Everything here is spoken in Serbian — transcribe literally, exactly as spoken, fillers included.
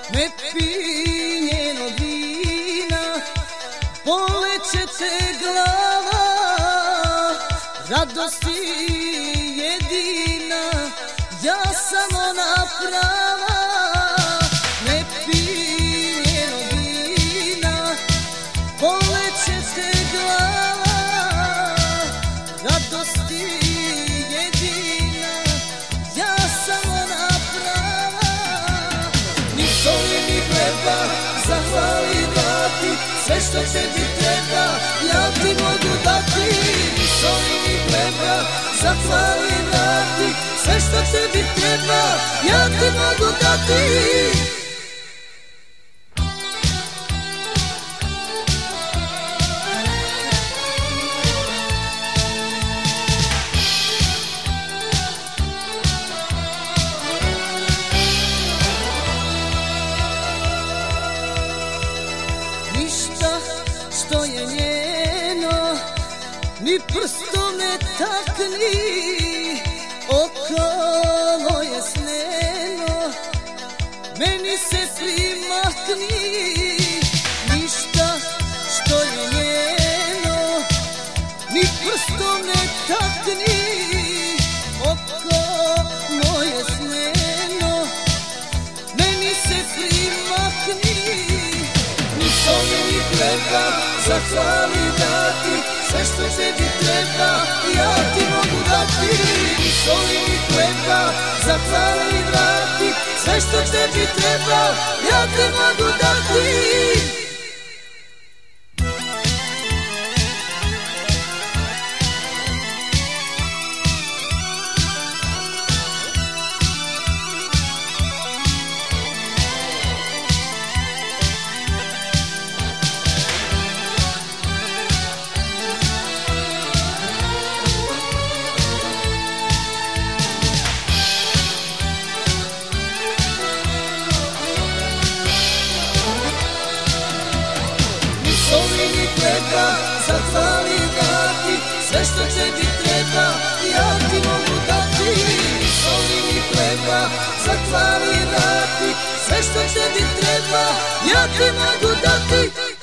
ne pij njeno vina, boleće te glava, radosti jedina, ja sam ona prava. Ne pij njeno vina, boleće te glava, radosti jedina, ja sam ona prava. Ni soli ni hleba, zahvali dati, sve što tebi treba, ja ti mogu dati. Ni soli ni hleba, zahvali dati, sve što tebi treba, ja ti mogu dati. Ništa što je njeno, ni prstom ne takni, oko moje sneno, meni se primakni. Ništa što je njeno, ni prstom ne takni, oko moje sneno, meni se primakni. Ni soli ni hleba, zahvali dati, sve što tebi treba, ja ti mogu dati. Ni soli ni hleba, zahvali dati, sve što tebi treba, ja ti mogu dati. Soli ni hleba, zahvali dati, sve što tebi treba, ja ti mogu dati. Soli ni hleba, zahvali dati, sve što tebi treba, ja ti mogu dati.